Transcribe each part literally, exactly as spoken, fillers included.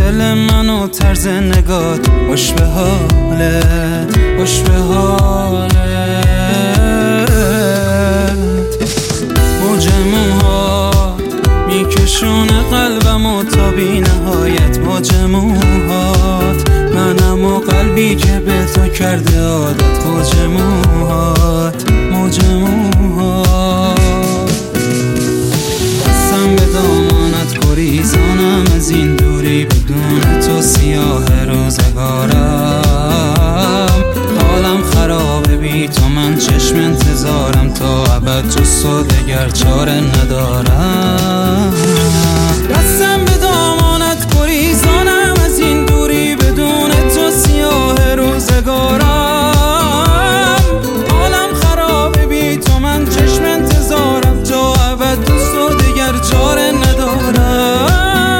دل من و طرز نگات، خوش به حالت، خوش به حالت. موج موهات میکشونه قلبم و تا بی نهایت. موج موهات منم و قلبی که به تو کرده عادت. موج موهات، موج موهات. دستم به دامانت گریزانم از این دوری، بدون تو سیاه روزگارم. حالم خرابه بی تو، من چشم انتظارم تا ابد، جز تو دگر چاره ندارم. دستم به دامانت گریزانم از این دوری، بدون تو سیاه روزگارم. حالم خرابه بی تو، من چشم انتظارم تا ابد، جز تو دگر چاره ندارم.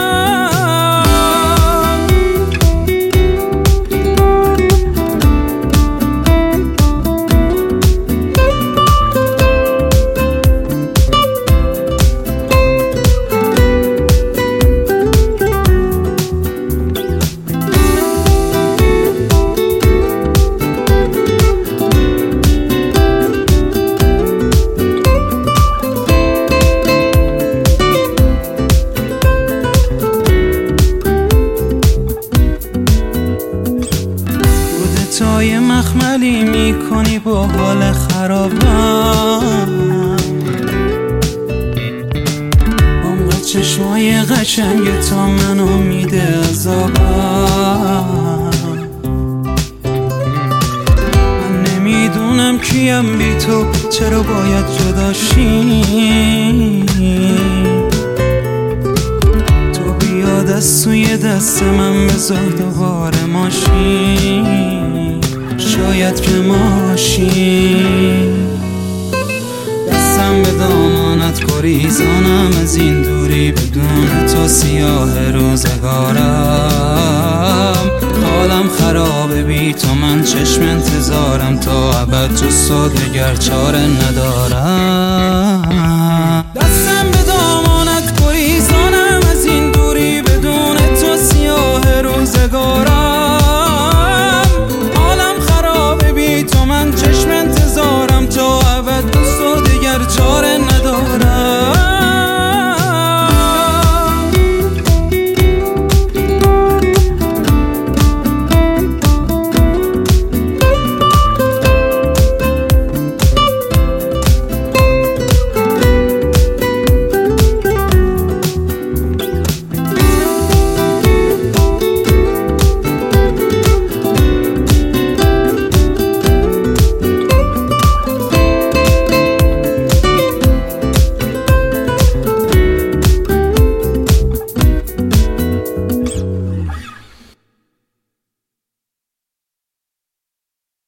تای مخملی میکنی با حال خرابم، عمق چشمای قشنگ تا منو میده عذابم. من نمیدونم کیم بی تو، چرا باید جدا شیم. تو بیا دست توی دست من بذار دوباره ماشین، شاید که ماشین. دستم به دامانت گریزانم از این دوری، بدون تو سیاه روزگارم. حالم خرابه بی تو، من چشم انتظارم تا ابد، جز تو دگر چاره ندارم.